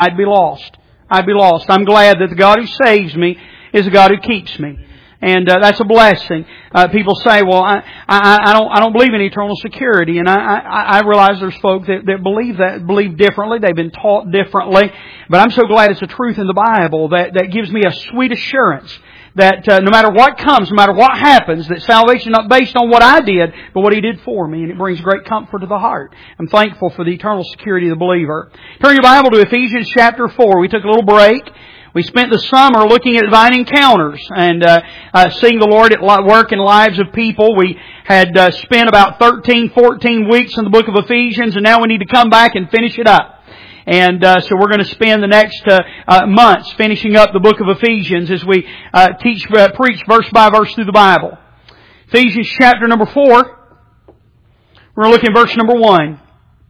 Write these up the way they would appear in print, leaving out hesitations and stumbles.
I'd be lost. I'd be lost. I'm glad that the God who saves me is the God who keeps me. And that's a blessing. People say, well, I don't believe in eternal security. And I realize there's folk that believe differently. They've been taught differently. But I'm so glad it's a truth in the Bible that gives me a sweet assurance that no matter what comes, no matter what happens, that salvation is not based on what I did, but what He did for me. And it brings great comfort to the heart. I'm thankful for the eternal security of the believer. Turn your Bible to Ephesians chapter 4. We took a little break. We spent the summer looking at divine encounters and seeing the Lord at work in lives of people. We had spent about 13, 14 weeks in the book of Ephesians, and now we need to come back and finish it up. And so we're going to spend the next months finishing up the book of Ephesians as we preach verse by verse through the Bible. Ephesians chapter number 4. We're going to look at verse number 1.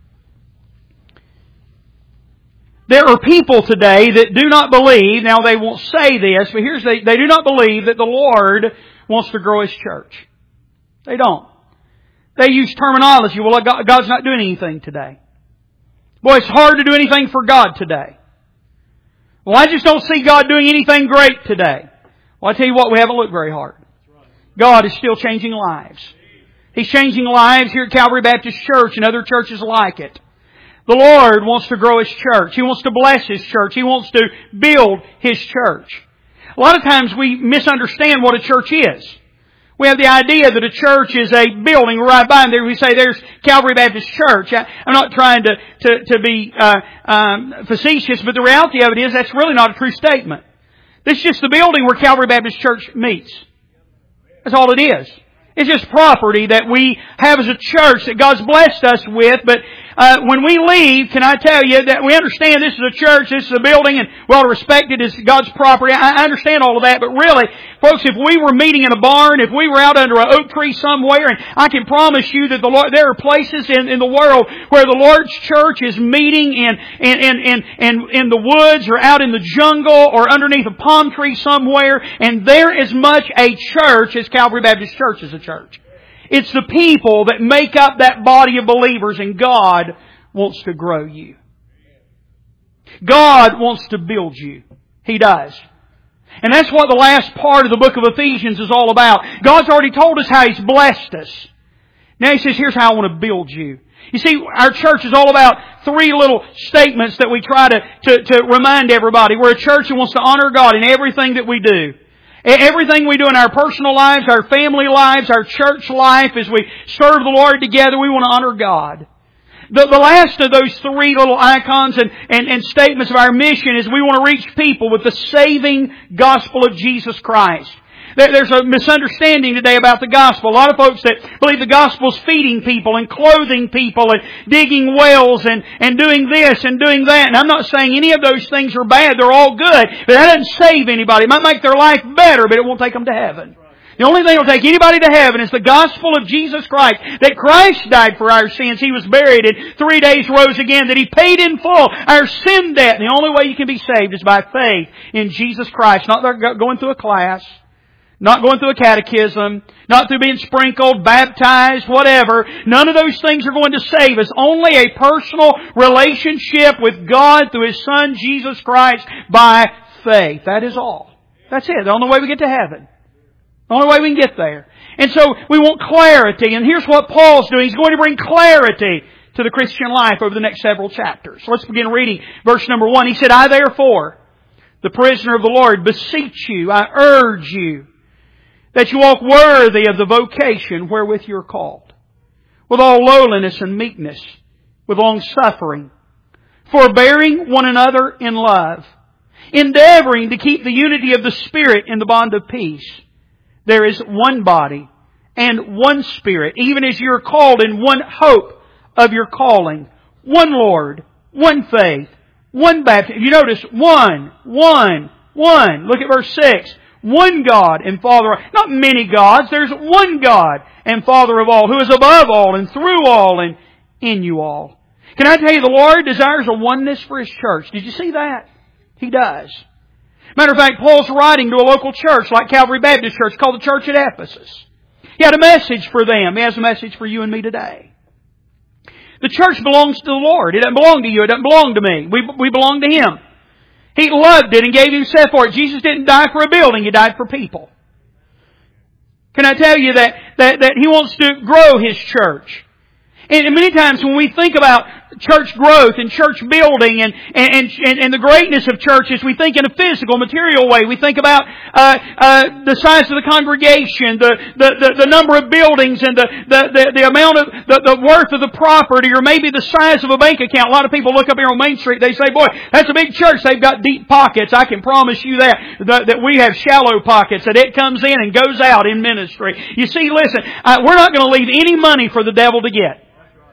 There are people today that do not believe, now they won't say this, but they do not believe that the Lord wants to grow His church. They don't. They use terminology, well, God's not doing anything today. Boy, it's hard to do anything for God today. Well, I just don't see God doing anything great today. Well, I tell you what, we haven't looked very hard. God is still changing lives. He's changing lives here at Calvary Baptist Church and other churches like it. The Lord wants to grow His church. He wants to bless His church. He wants to build His church. A lot of times we misunderstand what a church is. We have the idea that a church is a building. Right by there we say there's Calvary Baptist Church. I'm not trying to be facetious, but the reality of it is that's really not a true statement. This is just the building where Calvary Baptist Church meets. That's all it is. It's just property that we have as a church that God's blessed us with. But when we leave, can I tell you that we understand this is a church, this is a building, and we ought to respect it as God's property. I understand all of that, but really, folks, if we were meeting in a barn, if we were out under an oak tree somewhere, and I can promise you that there are places in the world where the Lord's church is meeting in the woods or out in the jungle or underneath a palm tree somewhere, and they're as much a church as Calvary Baptist Church is a church. It's the people that make up that body of believers, and God wants to grow you. God wants to build you. He does. And that's what the last part of the book of Ephesians is all about. God's already told us how He's blessed us. Now He says, here's how I want to build you. You see, our church is all about three little statements that we try to remind everybody. We're a church that wants to honor God in everything that we do. Everything we do in our personal lives, our family lives, our church life, as we serve the Lord together, we want to honor God. The last of those three little icons and statements of our mission is we want to reach people with the saving gospel of Jesus Christ. There's a misunderstanding today about the gospel. A lot of folks that believe the gospel is feeding people and clothing people and digging wells and doing this and doing that. And I'm not saying any of those things are bad. They're all good. But that doesn't save anybody. It might make their life better, but it won't take them to heaven. The only thing that will take anybody to heaven is the gospel of Jesus Christ. That Christ died for our sins. He was buried and 3 days rose again. That He paid in full our sin debt. And the only way you can be saved is by faith in Jesus Christ. Not going through a class. Not going through a catechism, not through being sprinkled, baptized, whatever. None of those things are going to save us. Only a personal relationship with God through His Son, Jesus Christ, by faith. That is all. That's it. The only way we get to heaven. The only way we can get there. And so we want clarity. And here's what Paul's doing. He's going to bring clarity to the Christian life over the next several chapters. So let's begin reading verse number 1. He said, I therefore, the prisoner of the Lord, beseech you, I urge you, that you walk worthy of the vocation wherewith you are called, with all lowliness and meekness, with long suffering, forbearing one another in love, endeavoring to keep the unity of the Spirit in the bond of peace. There is one body and one Spirit, even as you are called in one hope of your calling, one Lord, one faith, one baptism. You notice one. Look at verse 6. One God and Father, not many gods, there's one God and Father of all, who is above all and through all and in you all. Can I tell you, the Lord desires a oneness for His church. Did you see that? He does. Matter of fact, Paul's writing to a local church like Calvary Baptist Church called the Church at Ephesus. He had a message for them. He has a message for you and me today. The church belongs to the Lord. It doesn't belong to you. It doesn't belong to me. We belong to Him. He loved it and gave Himself for it. Jesus didn't die for a building. He died for people. Can I tell you that He wants to grow His church? And many times when we think about church growth and church building and the greatness of churches, we think in a physical, material way. We think about the size of the congregation, the number of buildings, and the amount of the worth of the property, or maybe the size of a bank account. A lot of people look up here on Main Street. They say, "Boy, that's a big church. They've got deep pockets." I can promise you that we have shallow pockets. That it comes in and goes out in ministry. You see, listen, we're not going to leave any money for the devil to get.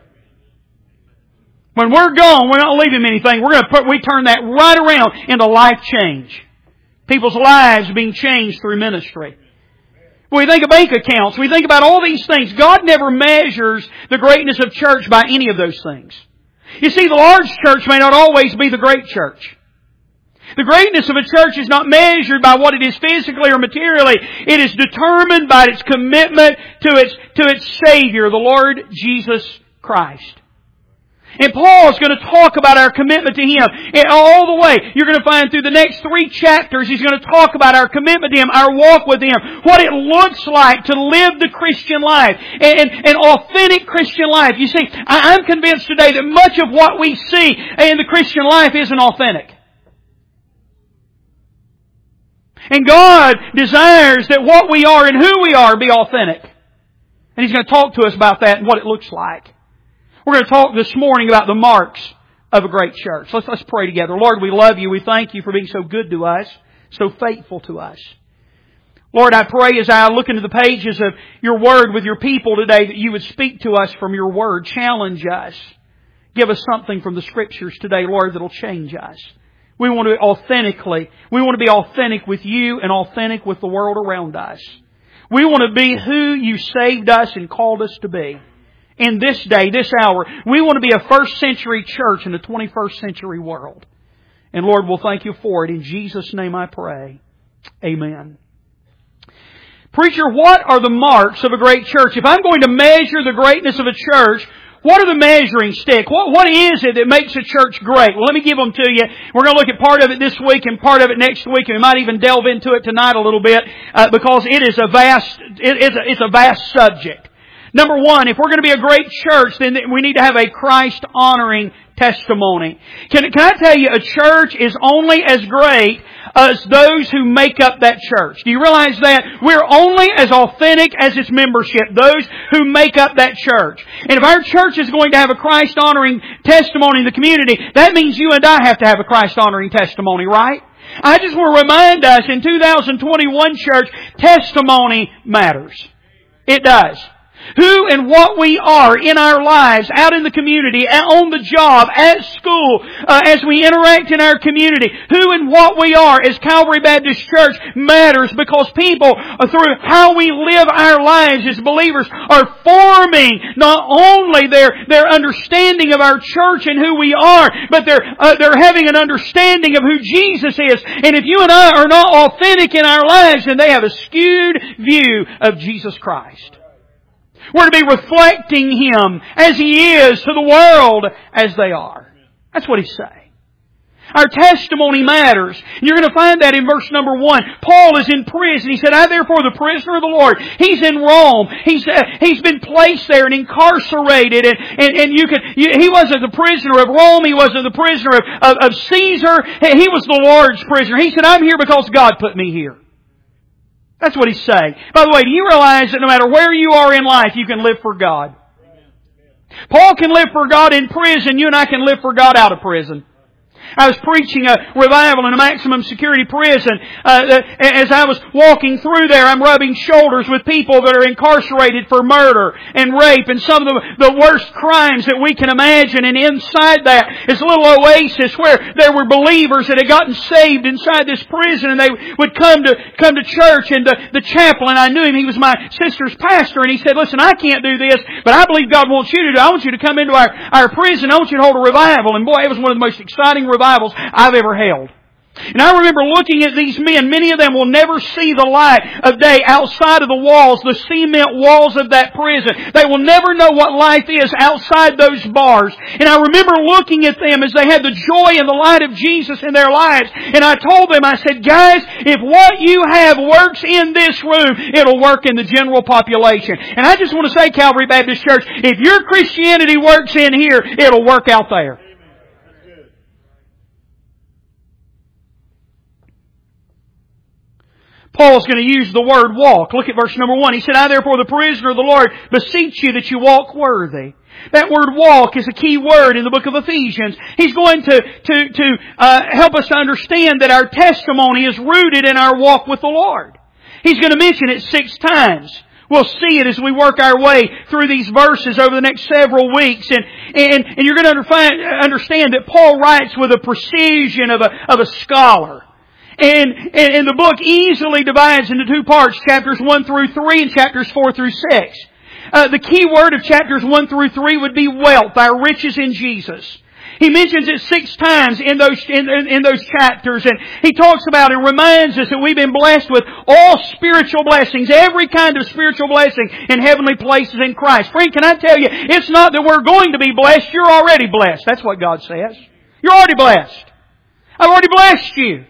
When we're gone, we're not leaving anything. We turn that right around into life change. People's lives being changed through ministry. When we think of bank accounts, we think about all these things. God never measures the greatness of church by any of those things. You see, the large church may not always be the great church. The greatness of a church is not measured by what it is physically or materially. It is determined by its commitment to its Savior, the Lord Jesus Christ. And Paul is going to talk about our commitment to Him. And all the way, you're going to find through the next 3 chapters, he's going to talk about our commitment to Him, our walk with Him, what it looks like to live the Christian life, and authentic Christian life. You see, I'm convinced today that much of what we see in the Christian life isn't authentic. And God desires that what we are and who we are be authentic. And He's going to talk to us about that and what it looks like. We're going to talk this morning about the marks of a great church. Let's pray together. Lord, we love You. We thank You for being so good to us, so faithful to us. Lord, I pray as I look into the pages of Your Word with Your people today that You would speak to us from Your Word. Challenge us. Give us something from the Scriptures today, Lord, that will change us. We want to be authentic with You and authentic with the world around us. We want to be who You saved us and called us to be. In this day, this hour, we want to be a first century church in a 21st century world. And Lord, we'll thank You for it. In Jesus' name I pray. Amen. Preacher, what are the marks of a great church? If I'm going to measure the greatness of a church, what are the measuring stick? What is it that makes a church great? Well, let me give them to you. We're going to look at part of it this week and part of it next week, and we might even delve into it tonight a little bit because it is it's a vast subject. Number one, if we're going to be a great church, then we need to have a Christ-honoring testimony. Can I tell you, a church is only as great as those who make up that church. Do you realize that? We're only as authentic as its membership, those who make up that church. And if our church is going to have a Christ-honoring testimony in the community, that means you and I have to have a Christ-honoring testimony, right? I just want to remind us, in 2021 church, testimony matters. It does. Who and what we are in our lives, out in the community, on the job, at school, as we interact in our community. Who and what we are as Calvary Baptist Church matters because people, through how we live our lives as believers, are forming not only their understanding of our church and who we are, but they're having an understanding of who Jesus is. And if you and I are not authentic in our lives, then they have a skewed view of Jesus Christ. We're to be reflecting Him as He is to the world as they are. That's what He's saying. Our testimony matters. You're going to find that in verse number 1. Paul is in prison. He said, I therefore the prisoner of the Lord. He's in Rome. He's been placed there and incarcerated. And he wasn't the prisoner of Rome. He wasn't the prisoner of Caesar. He was the Lord's prisoner. He said, I'm here because God put me here. That's what He's saying. By the way, do you realize that no matter where you are in life, you can live for God? Paul can live for God in prison. You and I can live for God out of prison. I was preaching a revival in a maximum security prison. As I was walking through there, I'm rubbing shoulders with people that are incarcerated for murder and rape and some of the worst crimes that we can imagine. And inside that is a little oasis where there were believers that had gotten saved inside this prison, and they would come to church. And the chaplain, I knew him, he was my sister's pastor, and he said, listen, I can't do this, but I believe God wants you to do it. I want you to come into our prison. I want you to hold a revival. And boy, it was one of the most exciting revivals I've ever held. And I remember looking at these men. Many of them will never see the light of day outside of the walls, the cement walls of that prison. They will never know what life is outside those bars. And I remember looking at them as they had the joy and the light of Jesus in their lives. And I told them, I said, guys, if what you have works in this room, it'll work in the general population. And I just want to say, Calvary Baptist Church, if your Christianity works in here, it'll work out there. Paul's going to use the word walk. Look at verse number 1. He said, I therefore, the prisoner of the Lord, beseech you that you walk worthy. That word walk is a key word in the book of Ephesians. He's going to help us to understand that our testimony is rooted in our walk with the Lord. He's going to mention it 6 times. We'll see it as we work our way through these verses over the next several weeks. And you're going to understand that Paul writes with the precision of a scholar. And the book easily divides into 2 parts, chapters 1 through 3 and chapters 4 through 6. The key word of chapters 1 through 3 would be wealth, our riches in Jesus. He mentions it 6 times in those chapters, and he talks about and reminds us that we've been blessed with all spiritual blessings, every kind of spiritual blessing in heavenly places in Christ. Friend, can I tell you, it's not that we're going to be blessed, you're already blessed. That's what God says. You're already blessed. I've already blessed you.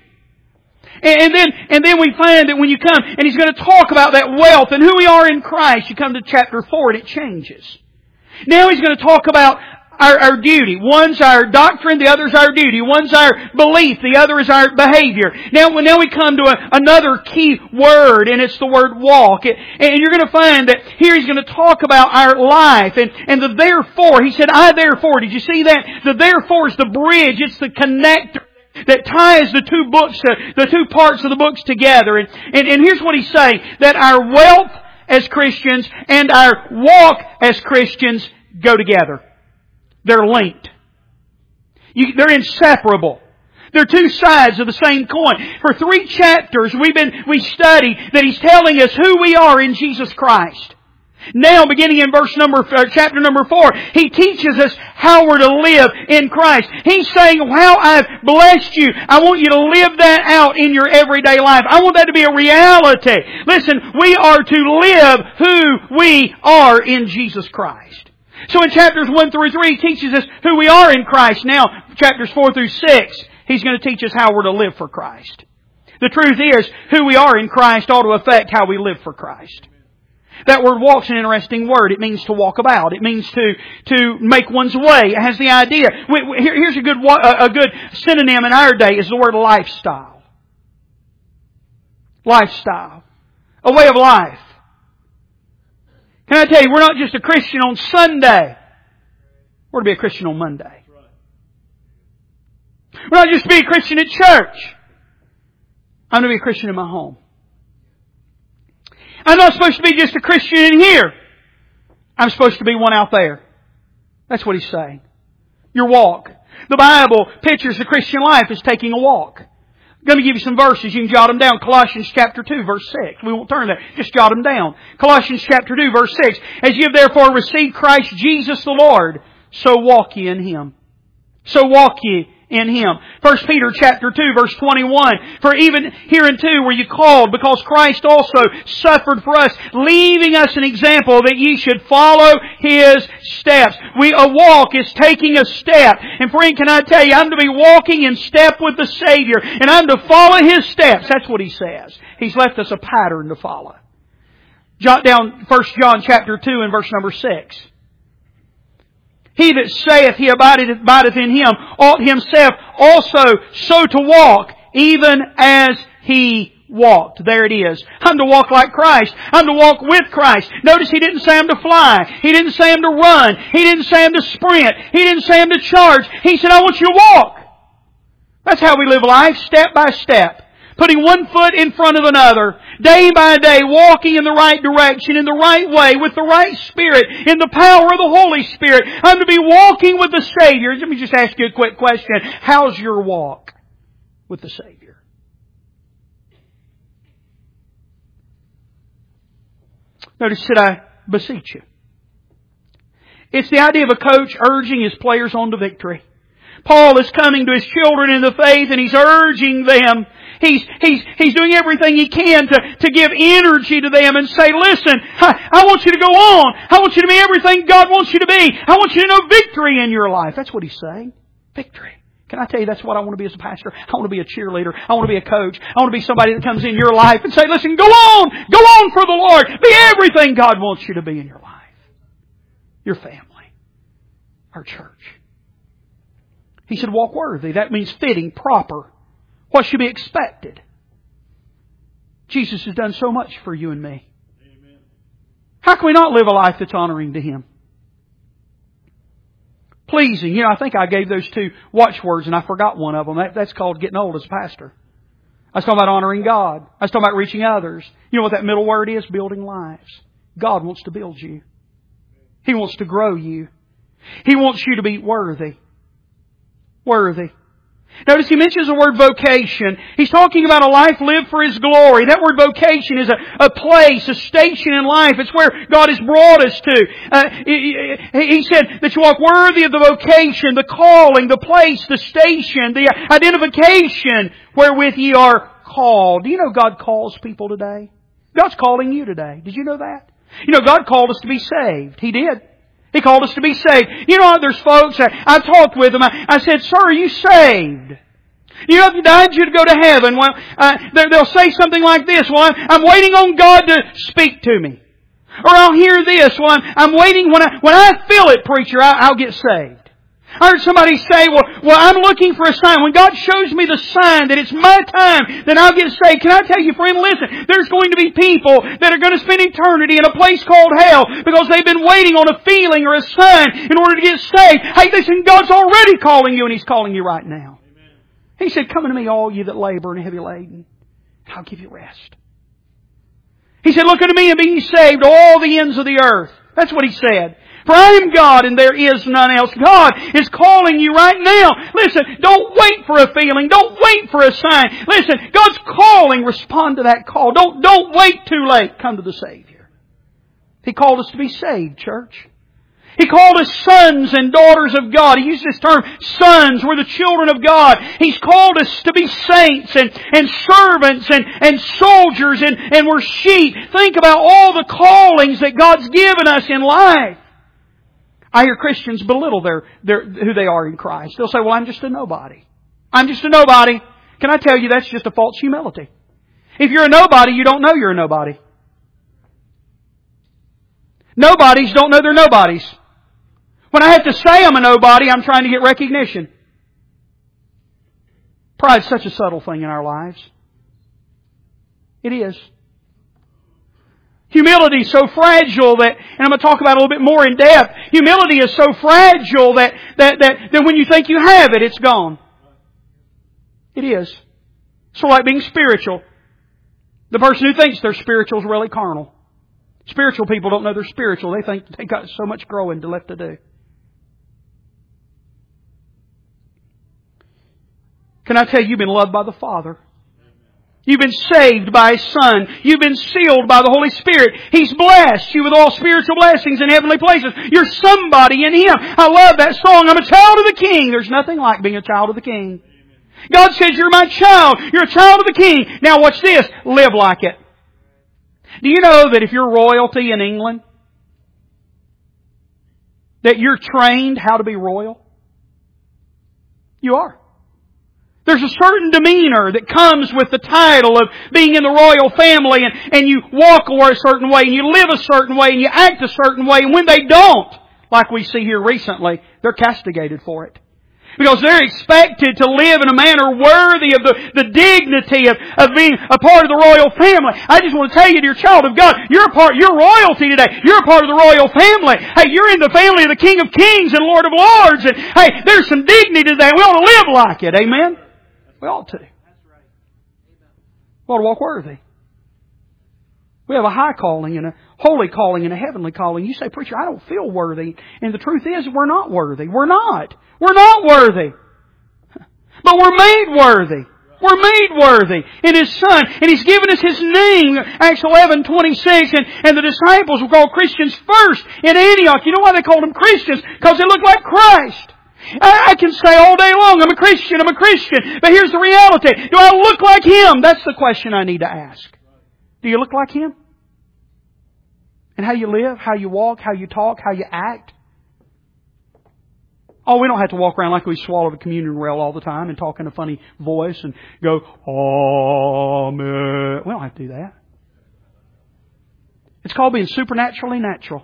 And then we find that when you come, and he's going to talk about that wealth and who we are in Christ, you come to chapter 4 and it changes. Now he's going to talk about our duty. One's our doctrine, the other's our duty. One's our belief, the other is our behavior. Now we come to another key word, and it's the word walk. And you're going to find that here he's going to talk about our life. And the therefore, he said, I therefore. Did you see that? The therefore is the bridge. It's the connector that ties the 2 books, the 2 parts of the books together. And here's what he's saying, that our wealth as Christians and our walk as Christians go together. They're linked. They're inseparable. They're 2 sides of the same coin. For 3 chapters we studied that he's telling us who we are in Jesus Christ. Now, beginning in chapter number 4, he teaches us how we're to live in Christ. He's saying, how I've blessed you, I want you to live that out in your everyday life. I want that to be a reality. Listen, we are to live who we are in Jesus Christ. So in chapters 1 through 3, he teaches us who we are in Christ. Now, chapters 4 through 6, he's going to teach us how we're to live for Christ. The truth is, who we are in Christ ought to affect how we live for Christ. That word walk's an interesting word. It means to walk about. It means to make one's way. It has the idea. Here's a good synonym in our day is the word lifestyle. Lifestyle. A way of life. Can I tell you, we're not just a Christian on Sunday. We're to be a Christian on Monday. We're not just to be a Christian at church. I'm to be a Christian in my home. I'm not supposed to be just a Christian in here. I'm supposed to be one out there. That's what he's saying. Your walk. The Bible pictures the Christian life as taking a walk. I'm going to give you some verses. You can jot them down. Colossians chapter 2 verse 6. We won't turn there. Just jot them down. Colossians chapter 2 verse 6. As you have therefore received Christ Jesus the Lord, so walk ye in Him. So walk ye in Him. 1 Peter chapter 2 verse 21. For even hereunto were you called, because Christ also suffered for us, leaving us an example that ye should follow His steps. A walk is taking a step. And friend, can I tell you, I'm to be walking in step with the Savior, and I'm to follow His steps. That's what He says. He's left us a pattern to follow. Jot down 1 John chapter 2 and verse number 6. He that saith he abideth in Him ought himself also so to walk, even as He walked. There it is. I'm to walk like Christ. I'm to walk with Christ. Notice He didn't say I'm to fly. He didn't say I'm to run. He didn't say I'm to sprint. He didn't say I'm to charge. He said, I want you to walk. That's how we live life, step by step. Putting one foot in front of another, day by day, walking in the right direction, in the right way, with the right Spirit, in the power of the Holy Spirit. I'm to be walking with the Savior. Let me just ask you a quick question. How's your walk with the Savior? Notice, said I beseech you. It's the idea of a coach urging his players on to victory. Paul is coming to his children in the faith and he's urging them. He's doing everything he can to give energy to them and say, listen, I want you to go on. I want you to be everything God wants you to be. I want you to know victory in your life. That's what he's saying. Victory. Can I tell you that's what I want to be as a pastor? I want to be a cheerleader. I want to be a coach. I want to be somebody that comes in your life and say, listen, go on for the Lord. Be everything God wants you to be in your life. Your family. Our church. He said, walk worthy. That means fitting, proper. What should be expected? Jesus has done so much for you and me. Amen. How can we not live a life that's honoring to Him? Pleasing. You know, I think I gave those two watchwords and I forgot one of them. That's called getting old as a pastor. I was talking about honoring God. I was talking about reaching others. You know what that middle word is? Building lives. God wants to build you. He wants to grow you. He wants you to be worthy. Worthy. Notice he mentions the word vocation. He's talking about a life lived for His glory. That word vocation is a place, a station in life. It's where God has brought us to. He said that you walk worthy of the vocation, the calling, the place, the station, the identification wherewith ye are called. Do you know God calls people today? God's calling you today. Did you know that? You know, God called us to be saved. He did. He called us to be saved. You know, there's folks, I talked with them. I said, sir, are you saved? You know, if you died, you'd go to heaven. Well, they'll say something like this. Well, I'm waiting on God to speak to me. Or I'll hear this. Well, I'm waiting. When I feel it, preacher, I'll get saved. I heard somebody say, well, I'm looking for a sign. When God shows me the sign that it's my time, then I'll get saved. Can I tell you, friend, listen, there's going to be people that are going to spend eternity in a place called hell because they've been waiting on a feeling or a sign in order to get saved. Hey, listen, God's already calling you and He's calling you right now. Amen. He said, come unto me, all you that labor and are heavy laden, and I'll give you rest. He said, look unto me and be ye saved, all the ends of the earth. That's what He said. For I am God and there is none else. God is calling you right now. Listen, don't wait for a feeling. Don't wait for a sign. Listen, God's calling. Respond to that call. Don't wait too late. Come to the Savior. He called us to be saved, church. He called us sons and daughters of God. He used this term, sons. We're the children of God. He's called us to be saints and servants and soldiers and we're sheep. Think about all the callings that God's given us in life. I hear Christians belittle who they are in Christ. They'll say, well, I'm just a nobody. I'm just a nobody. Can I tell you that's just a false humility? If you're a nobody, you don't know you're a nobody. Nobodies don't know they're nobodies. When I have to say I'm a nobody, I'm trying to get recognition. Pride's such a subtle thing in our lives. It is. Humility is so fragile that, and I'm going to talk about it a little bit more in depth, humility is so fragile that when you think you have it, it's gone. It is. So like being spiritual. The person who thinks they're spiritual is really carnal. Spiritual people don't know they're spiritual. They think they got so much growing left to do. Can I tell you, you've been loved by the Father. You've been saved by His Son. You've been sealed by the Holy Spirit. He's blessed you with all spiritual blessings in heavenly places. You're somebody in Him. I love that song. I'm a child of the King. There's nothing like being a child of the King. God says, you're my child. You're a child of the King. Now watch this. Live like it. Do you know that if you're royalty in England, that you're trained how to be royal? You are. There's a certain demeanor that comes with the title of being in the royal family and you walk a certain way and you live a certain way and you act a certain way. And when they don't, like we see here recently, they're castigated for it. Because they're expected to live in a manner worthy of the dignity of being a part of the royal family. I just want to tell you, dear child of God, you're royalty today. You're a part of the royal family. Hey, you're in the family of the King of Kings and Lord of Lords. And hey, there's some dignity today. We ought to live like it. Amen? We ought to. We ought to walk worthy. We have a high calling and a holy calling and a heavenly calling. You say, preacher, I don't feel worthy. And the truth is, we're not worthy. We're not. We're not worthy. But we're made worthy. We're made worthy in His Son. And He's given us His name. Acts 11:26. And the disciples were called Christians first in Antioch. You know why they called them Christians? Because they looked like Christ. I can say all day long, I'm a Christian, but here's the reality. Do I look like Him? That's the question I need to ask. Do you look like Him? And how you live, how you walk, how you talk, how you act? Oh, we don't have to walk around like we swallow the communion rail all the time and talk in a funny voice and go, Amen. We don't have to do that. It's called being supernaturally natural.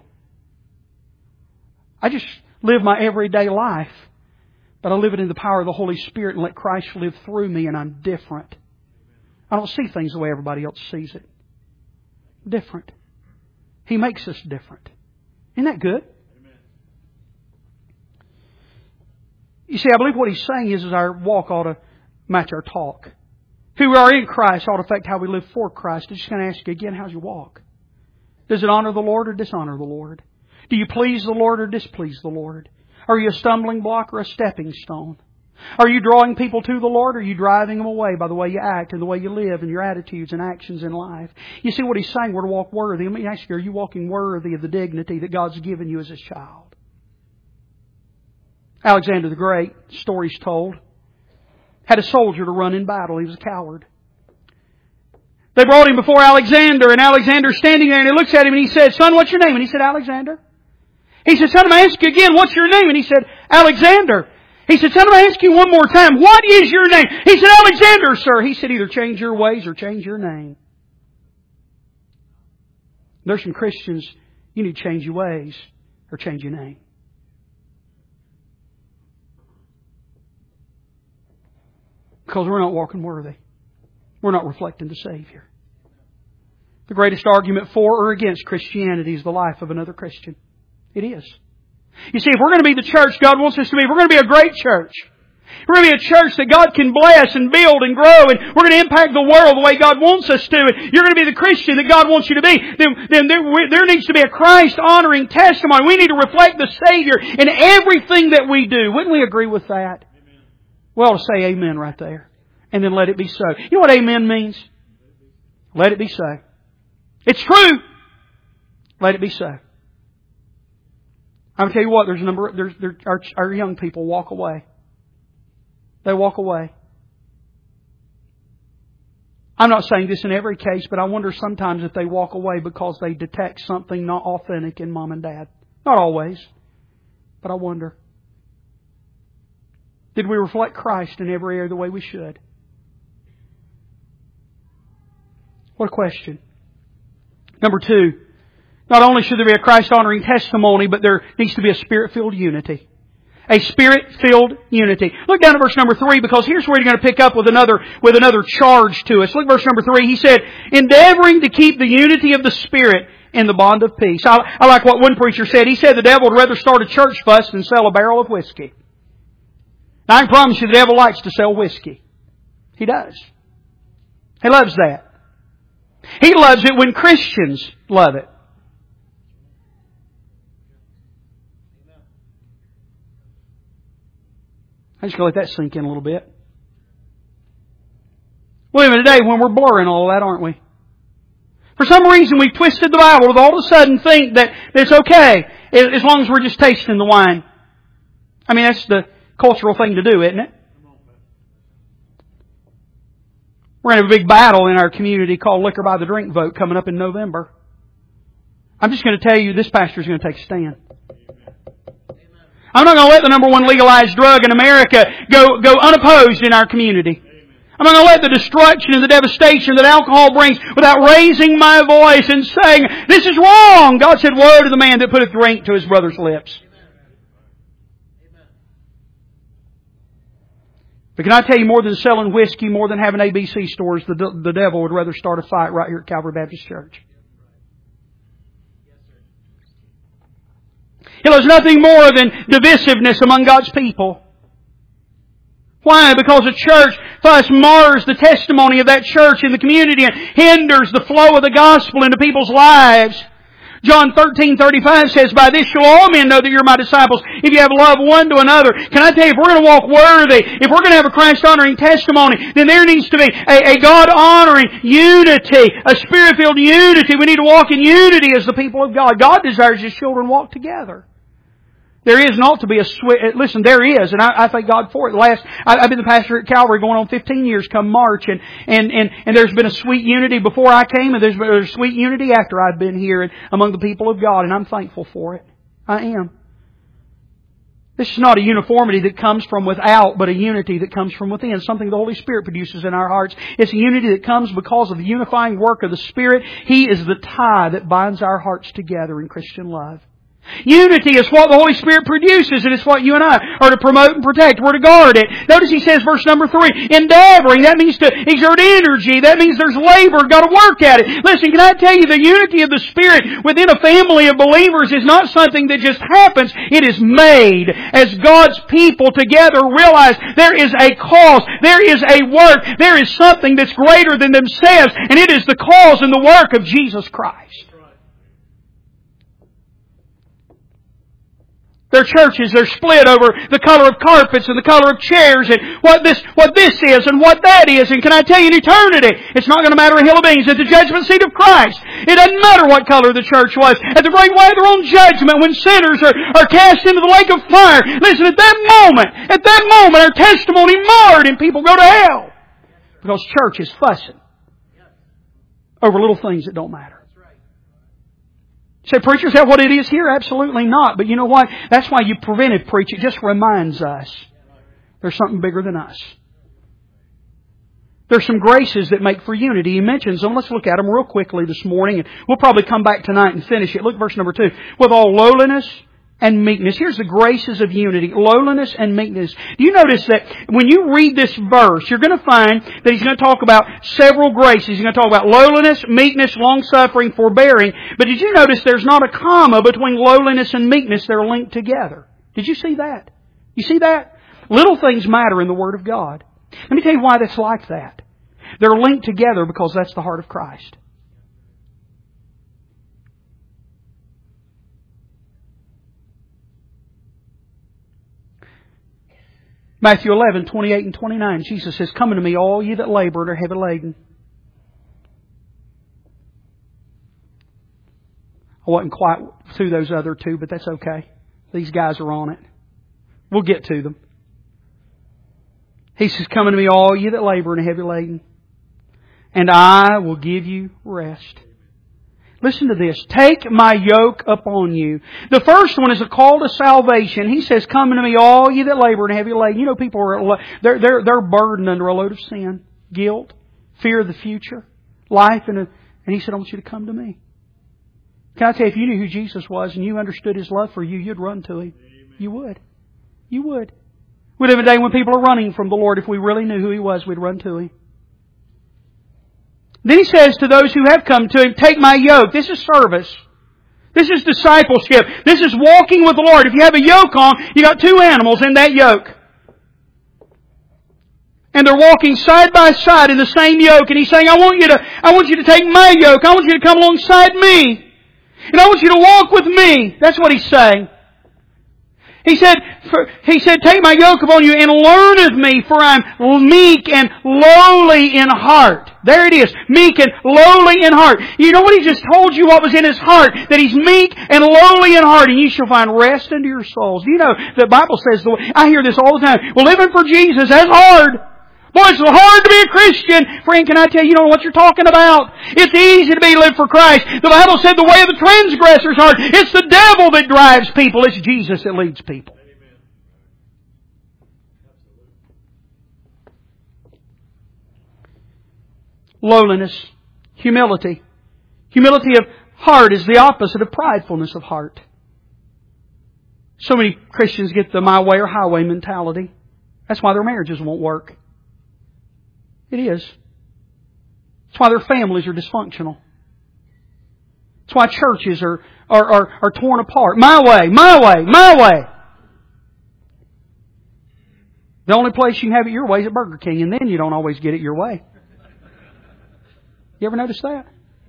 I just live my everyday life, but I live it in the power of the Holy Spirit and let Christ live through me, and I'm different. I don't see things the way everybody else sees it. Different. He makes us different. Isn't that good? You see, I believe what He's saying is our walk ought to match our talk. Who we are in Christ ought to affect how we live for Christ. I'm just going to ask you again, how's your walk? Does it honor the Lord or dishonor the Lord? Do you please the Lord or displease the Lord? Are you a stumbling block or a stepping stone? Are you drawing people to the Lord or are you driving them away by the way you act and the way you live and your attitudes and actions in life? You see what He's saying, we're to walk worthy. Let me ask you, are you walking worthy of the dignity that God's given you as His child? Alexander the Great, stories told, had a soldier to run in battle. He was a coward. They brought him before Alexander, and Alexander's standing there, and he looks at him and he said, Son, what's your name? And he said, Alexander. He said, Son, I ask you again, what's your name? And he said, Alexander. He said, Son, I ask you one more time, what is your name? He said, Alexander, sir. He said, either change your ways or change your name. There's some Christians, you need to change your ways or change your name. Because we're not walking worthy. We're not reflecting the Savior. The greatest argument for or against Christianity is the life of another Christian. It is. You see, if we're going to be the church God wants us to be, if we're going to be a great church, we're going to be a church that God can bless and build and grow, and we're going to impact the world the way God wants us to, and you're going to be the Christian that God wants you to be, then there needs to be a Christ-honoring testimony. We need to reflect the Savior in everything that we do. Wouldn't we agree with that? We ought to say amen right there. And then let it be so. You know what amen means? Let it be so. It's true. Let it be so. I'm going to tell you what, our young people walk away. They walk away. I'm not saying this in every case, but I wonder sometimes if they walk away because they detect something not authentic in mom and dad. Not always, but I wonder. Did we reflect Christ in every area the way we should? What a question. Number 2, not only should there be a Christ-honoring testimony, but there needs to be a Spirit-filled unity. A Spirit-filled unity. Look down at verse number 3, because here's where you're going to pick up with another charge to us. Look at verse number 3. He said, endeavoring to keep the unity of the Spirit in the bond of peace. I like what one preacher said. He said the devil would rather start a church fuss than sell a barrel of whiskey. Now, I can promise you the devil likes to sell whiskey. He does. He loves that. He loves it when Christians love it. I'm just going to let that sink in a little bit. We live in a day when we're blurring all that, aren't we? For some reason we've twisted the Bible to all of a sudden think that it's okay as long as we're just tasting the wine. I mean, that's the cultural thing to do, isn't it? We're going to have a big battle in our community called Liquor by the Drink vote coming up in November. I'm just going to tell you, this pastor is going to take a stand. I'm not going to let the number one legalized drug in America go unopposed in our community. I'm not going to let the destruction and the devastation that alcohol brings without raising my voice and saying, this is wrong. God said, woe to the man that putteth drink to his brother's lips. But can I tell you, more than selling whiskey, more than having ABC stores, the devil would rather start a fight right here at Calvary Baptist Church. There's nothing more than divisiveness among God's people. Why? Because a church fuss mars the testimony of that church in the community and hinders the flow of the gospel into people's lives. John 13:35 says, by this shall all men know that you're my disciples, if you have love one to another. Can I tell you, if we're going to walk worthy, if we're going to have a Christ-honoring testimony, then there needs to be a God-honoring unity, a Spirit-filled unity. We need to walk in unity as the people of God. God desires His children walk together. There is not to be a listen, there is, and I thank God for it. I've been the pastor at Calvary going on 15 years come March, and there's been a sweet unity before I came, and there's been a sweet unity after I've been here and among the people of God, and I'm thankful for it. I am. This is not a uniformity that comes from without, but a unity that comes from within. Something the Holy Spirit produces in our hearts. It's a unity that comes because of the unifying work of the Spirit. He is the tie that binds our hearts together in Christian love. Unity is what the Holy Spirit produces, and it's what you and I are to promote and protect. We're to guard it. Notice he says, verse number 3, endeavoring. That means to exert energy. That means there's labor. Got to work at it. Listen, can I tell you, the unity of the Spirit within a family of believers is not something that just happens. It is made as God's people together realize there is a cause, there is a work, there is something that's greater than themselves, and it is the cause and the work of Jesus Christ. Their churches are split over the color of carpets and the color of chairs and what this is and what that is. And can I tell you, in eternity, it's not going to matter a hill of beans. At the judgment seat of Christ, it doesn't matter what color the church was. At the great white throne judgment, when sinners are cast into the lake of fire, listen, at that moment, our testimony marred and people go to hell. Because church is fussing over little things that don't matter. Say, preacher, is that what it is here? Absolutely not. But you know what? That's why you preventive preach. It just reminds us there's something bigger than us. There's some graces that make for unity. He mentions them. Let's look at them real quickly this morning. And we'll probably come back tonight and finish it. Look at verse number 2. With all lowliness and meekness. Here's the graces of unity. Lowliness and meekness. Do you notice that when you read this verse, you're going to find that he's going to talk about several graces. He's going to talk about lowliness, meekness, long-suffering, forbearing. But did you notice there's not a comma between lowliness and meekness? They're linked together. Did you see that? You see that? Little things matter in the Word of God. Let me tell you why that's like that. They're linked together because that's the heart of Christ. Matthew 11, 28 and 29, Jesus says, come unto me, all ye that labor and are heavy laden. I wasn't quite through those other two, but that's okay. These guys are on it. We'll get to them. He says, come unto me, all ye that labor and are heavy laden, and I will give you rest. Listen to this. Take my yoke upon you. The first one is a call to salvation. He says, come unto me, all ye that labor and heavy laden. You know, people are they're burdened under a load of sin, guilt, fear of the future, life, and he said, I want you to come to me. Can I tell you, if you knew who Jesus was and you understood His love for you, you'd run to Him. Amen. You would. You would. We live in a day when people are running from the Lord. If we really knew who He was, we'd run to Him. Then He says to those who have come to Him, take my yoke. This is service. This is discipleship. This is walking with the Lord. If you have a yoke on, you got two animals in that yoke. And they're walking side by side in the same yoke. And He's saying, I want you to take my yoke. I want you to come alongside me. And I want you to walk with me. That's what He's saying. He said, take my yoke upon you and learn of me, for I'm meek and lowly in heart. There it is. Meek and lowly in heart. You know what He just told you what was in His heart? That He's meek and lowly in heart, and you shall find rest unto your souls. You know, the Bible says, I hear this all the time, well, living for Jesus, that's hard. Boy, it's hard to be a Christian. Friend, can I tell you, you know what you're talking about? It's easy to be lived for Christ. The Bible said the way of the transgressor is hard. It's the devil that drives people. It's Jesus that leads people. Amen. Lowliness, humility. Humility of heart is the opposite of pridefulness of heart. So many Christians get the my way or highway mentality. That's why their marriages won't work. It is. That's why their families are dysfunctional. That's why churches are torn apart. My way, my way, my way. The only place you can have it your way is at Burger King, and then you don't always get it your way. You ever notice that?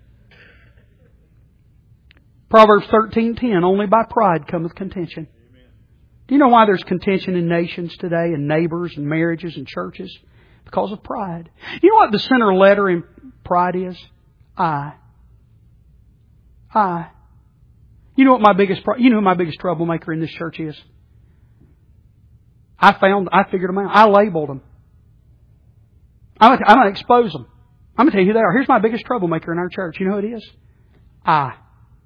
Proverbs 13:10, only by pride cometh contention. Do you know why there's contention in nations today, and neighbors, and marriages, and churches? Because of pride. You know what the center letter in pride is? I. You know what my biggest you know who my biggest troublemaker in this church is? I figured them out. I labeled them. I'm going to expose them. I'm going to tell you who they are. Here's my biggest troublemaker in our church. You know who it is? I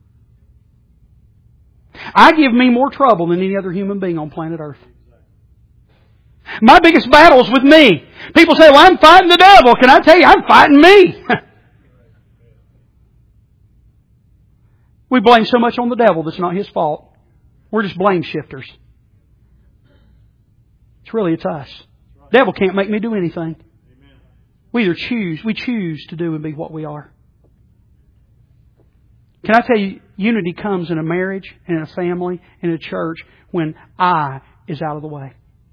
give me more trouble than any other human being on planet Earth. My biggest battle is with me. People say, well, I'm fighting the devil. Can I tell you, I'm fighting me. We blame so much on the devil that's not his fault. We're just blame shifters. It's us. The devil can't make me do anything. We choose to do and be what we are. Can I tell you, unity comes in a marriage, and in a family, and in a church when I is out of the way.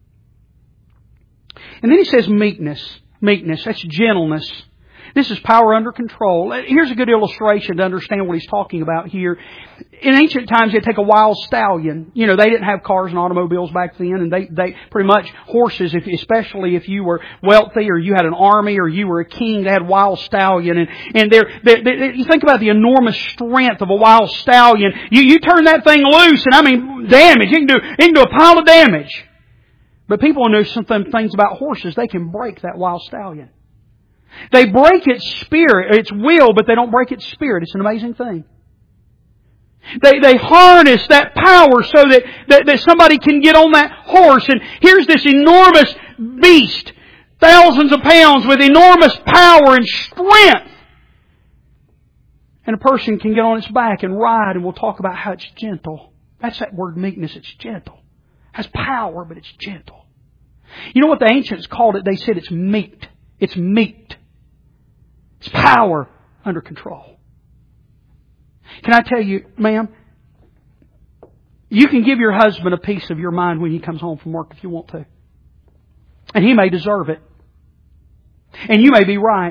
And then he says meekness. Meekness, that's gentleness. This is power under control. Here's a good illustration to understand what he's talking about here. In ancient times, they'd take a wild stallion. You know, they didn't have cars and automobiles back then, and they pretty much horses, especially if you were wealthy or you had an army or you were a king, they had wild stallion. And you think about the enormous strength of a wild stallion. You turn that thing loose, and I mean, damage. You can do a pile of damage. But people know some things about horses. They can break that wild stallion. They break its spirit, its will, but they don't break its spirit. It's an amazing thing. They harness that power so that somebody can get on that horse. And here's this enormous beast, thousands of pounds with enormous power and strength. And a person can get on its back and ride, and we'll talk about how it's gentle. That's that word meekness. It's gentle. It has power, but it's gentle. You know what the ancients called it? They said it's meek. It's meek. It's power under control. Can I tell you, ma'am, you can give your husband a piece of your mind when he comes home from work if you want to. And he may deserve it. And you may be right.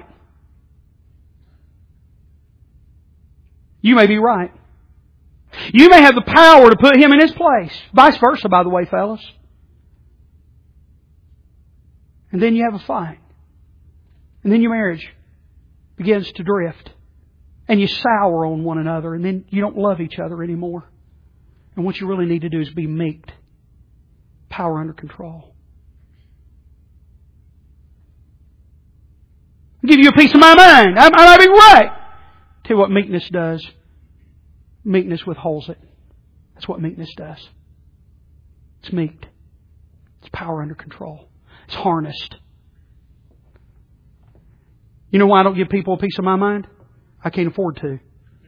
You may be right. You may have the power to put him in his place. Vice versa, by the way, fellas. And then you have a fight. And then your marriage begins to drift. And you sour on one another. And then you don't love each other anymore. And what you really need to do is be meek. Power under control. I'll give you a piece of my mind. I might be right. Tell you what meekness does. Meekness withholds it. That's what meekness does. It's meek. It's power under control. It's harnessed. You know why I don't give people a piece of my mind? I can't afford to.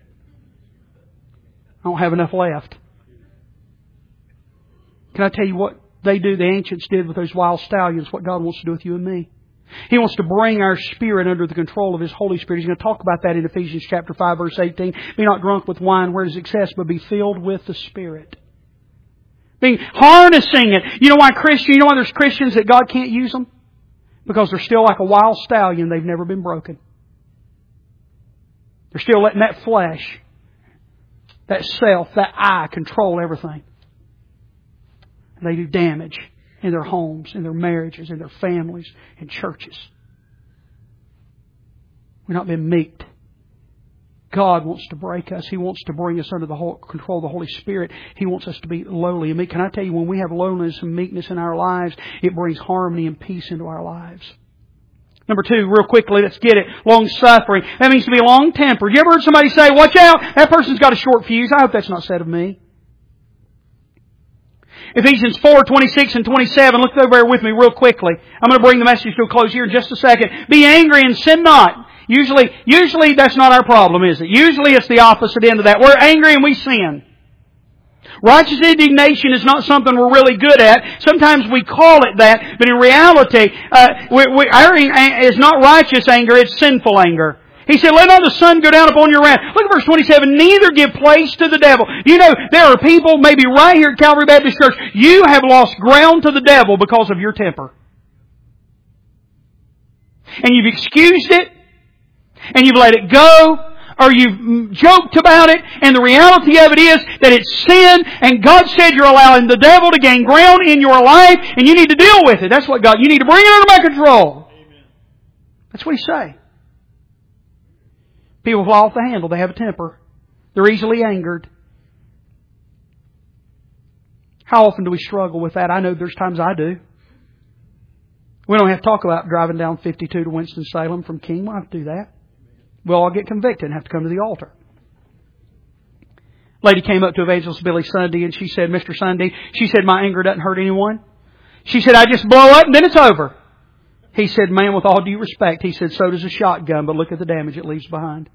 I don't have enough left. Can I tell you what they do, the ancients did with those wild stallions, what God wants to do with you and me? He wants to bring our spirit under the control of His Holy Spirit. He's going to talk about that in Ephesians chapter 5, verse 18. Be not drunk with wine where it is excess, but be filled with the Spirit. Being harnessing it. You know why there's Christians that God can't use them? Because they're still like a wild stallion. They've never been broken. They're still letting that flesh, that self, that I control everything. And they do damage in their homes, in their marriages, in their families, in churches. We've not been meek. God wants to break us. He wants to bring us under the control of the Holy Spirit. He wants us to be lowly and meek. Can I tell you, when we have lowliness and meekness in our lives, it brings harmony and peace into our lives. Number 2, real quickly, let's get it. Long-suffering. That means to be long-tempered. You ever heard somebody say, watch out, that person's got a short fuse? I hope that's not said of me. Ephesians 4, 26 and 27. Look over there with me real quickly. I'm going to bring the message to a close here in just a second. Be angry and sin not. Usually that's not our problem, is it? Usually it's the opposite end of that. We're angry and we sin. Righteous indignation is not something we're really good at. Sometimes we call it that, but in reality, our is not righteous anger, it's sinful anger. He said, let not the sun go down upon your wrath. Look at verse 27. Neither give place to the devil. You know, there are people, maybe right here at Calvary Baptist Church, you have lost ground to the devil because of your temper. And you've excused it, and you've let it go, or you've joked about it, and the reality of it is that it's sin, and God said you're allowing the devil to gain ground in your life, and you need to deal with it. That's what you need to bring it under my control. Amen. That's what He's saying. People fly off the handle. They have a temper. They're easily angered. How often do we struggle with that? I know there's times I do. We don't have to talk about driving down 52 to Winston-Salem from King. We don't have to do that. We'll all get convicted and have to come to the altar. Lady came up to Evangelist Billy Sunday and she said, Mr. Sunday, she said, my anger doesn't hurt anyone. She said, I just blow up and then it's over. He said, ma'am, with all due respect, he said, so does a shotgun, but look at the damage it leaves behind.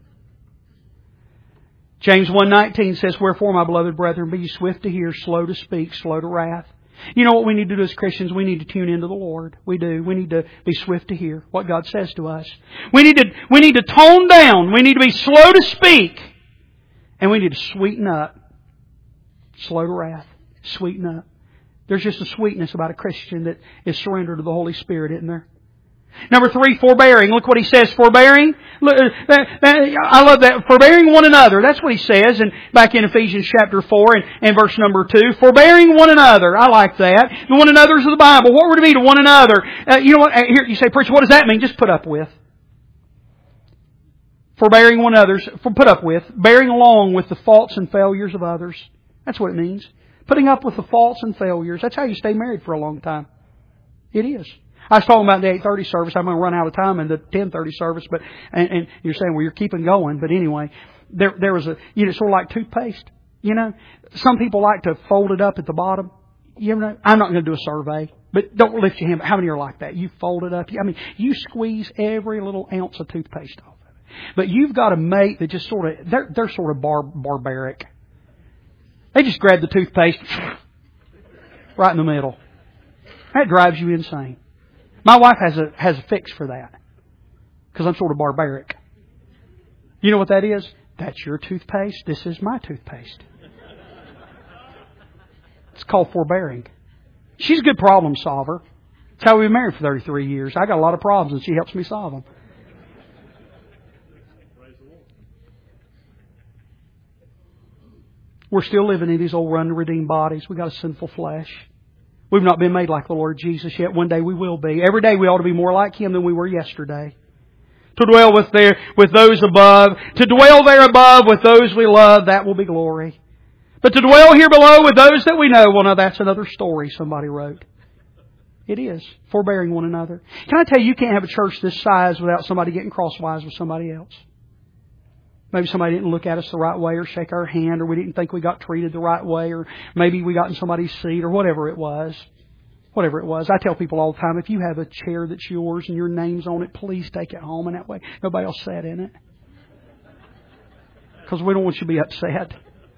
James 1:19 says, wherefore, my beloved brethren, be ye swift to hear, slow to speak, slow to wrath. You know what we need to do as Christians? We need to tune into the Lord. We do. We need to be swift to hear what God says to us. We need to tone down. We need to be slow to speak. And we need to sweeten up. Slow to wrath. Sweeten up. There's just a sweetness about a Christian that is surrendered to the Holy Spirit, isn't there? Number 3, forbearing. Look what he says. Forbearing. Look, I love that. Forbearing one another. That's what he says back in Ephesians chapter 4 and verse number 2. Forbearing one another. I like that. The one another's of the Bible. What would it be to one another? You know what? Here you say, preacher, what does that mean? Just put up with. Forbearing one another's. Put up with. Bearing along with the faults and failures of others. That's what it means. Putting up with the faults and failures. That's how you stay married for a long time. It is. I was talking about the 8:30 service. I'm going to run out of time in the 10:30 service, but and you're saying, well, you're keeping going. But anyway, there was sort of like toothpaste. You know, some people like to fold it up at the bottom. You know, I'm not going to do a survey, but don't lift your hand. But how many are like that? You fold it up. I mean, you squeeze every little ounce of toothpaste off of it. But you've got a mate that just sort of they're sort of barbaric. They just grab the toothpaste right in the middle. That drives you insane. My wife has a fix for that. Because I'm sort of barbaric. You know what that is? That's your toothpaste. This is my toothpaste. It's called forbearing. She's a good problem solver. That's how we've been married for 33 years. I got a lot of problems and she helps me solve them. We're still living in these old unredeemed bodies. We've got a sinful flesh. We've not been made like the Lord Jesus yet. One day we will be. Every day we ought to be more like Him than we were yesterday. To dwell with those above. To dwell there above with those we love, that will be glory. But to dwell here below with those that we know, well, now that's another story somebody wrote. It is. Forbearing one another. Can I tell you can't have a church this size without somebody getting crosswise with somebody else. Maybe somebody didn't look at us the right way or shake our hand, or we didn't think we got treated the right way, or maybe we got in somebody's seat, or whatever it was. Whatever it was. I tell people all the time, if you have a chair that's yours and your name's on it, please take it home, and that way nobody else sat in it. Because we don't want you to be upset.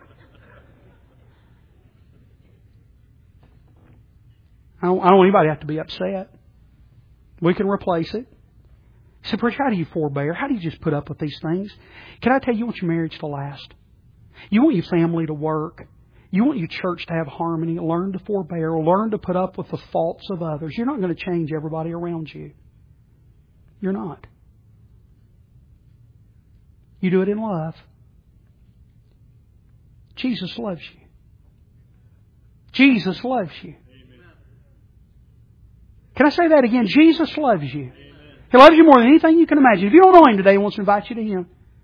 I don't want anybody to have to be upset. We can replace it. So, preacher, how do you forbear? How do you just put up with these things? Can I tell you, you want your marriage to last? You want your family to work? You want your church to have harmony? Learn to forbear. Learn to put up with the faults of others. You're not going to change everybody around you. You're not. You do it in love. Jesus loves you. Jesus loves you. Can I say that again? Jesus loves you. He loves you more than anything you can imagine. If you don't know Him today, He wants to invite you to Him.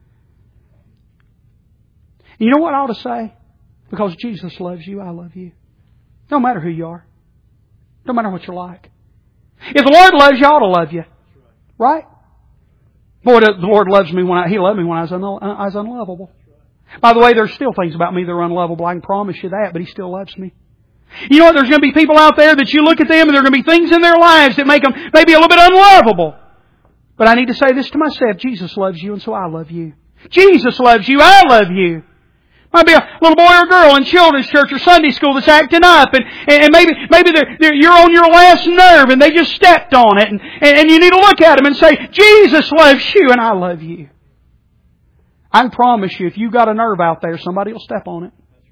And you know what I ought to say? Because Jesus loves you, I love you. No matter who you are. No matter what you're like. If the Lord loves you, I ought to love you. Right? Boy, the Lord loves me He loved me when I was unlovable. By the way, there's still things about me that are unlovable. I can promise you that, but He still loves me. You know what? There's going to be people out there that you look at them and there are going to be things in their lives that make them maybe a little bit unlovable. But I need to say this to myself. Jesus loves you, and so I love you. Jesus loves you, I love you. Might be a little boy or girl in children's church or Sunday school that's acting up, and maybe you're on your last nerve and they just stepped on it, and you need to look at them and say, Jesus loves you, and I love you. I can promise you, if you've got a nerve out there, somebody will step on it.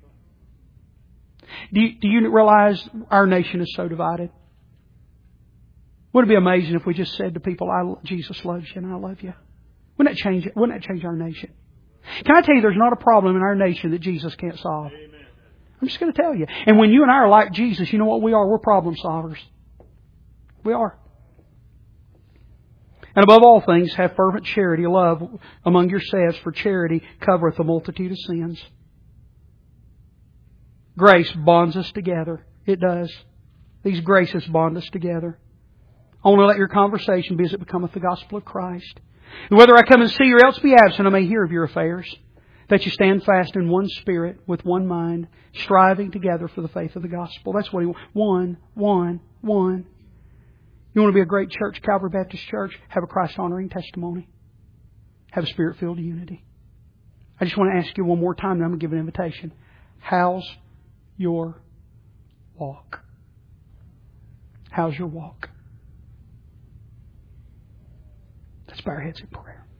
Do you realize our nation is so divided? Wouldn't it be amazing if we just said to people, Jesus loves you and I love you? Wouldn't that change our nation? Can I tell you there's not a problem in our nation that Jesus can't solve? Amen. I'm just going to tell you. And when you and I are like Jesus, you know what we are? We're problem solvers. We are. And above all things, have fervent charity, love among yourselves, for charity covereth a multitude of sins. Grace bonds us together. It does. These graces bond us together. I want to let your conversation be as it becometh the gospel of Christ. Whether I come and see you or else be absent, I may hear of your affairs. That you stand fast in one spirit, with one mind, striving together for the faith of the gospel. That's what He wants. One. You want to be a great church, Calvary Baptist Church? Have a Christ-honoring testimony. Have a Spirit-filled unity. I just want to ask you one more time, and I'm going to give an invitation. How's your walk? How's your walk? Let's bow our heads in prayer.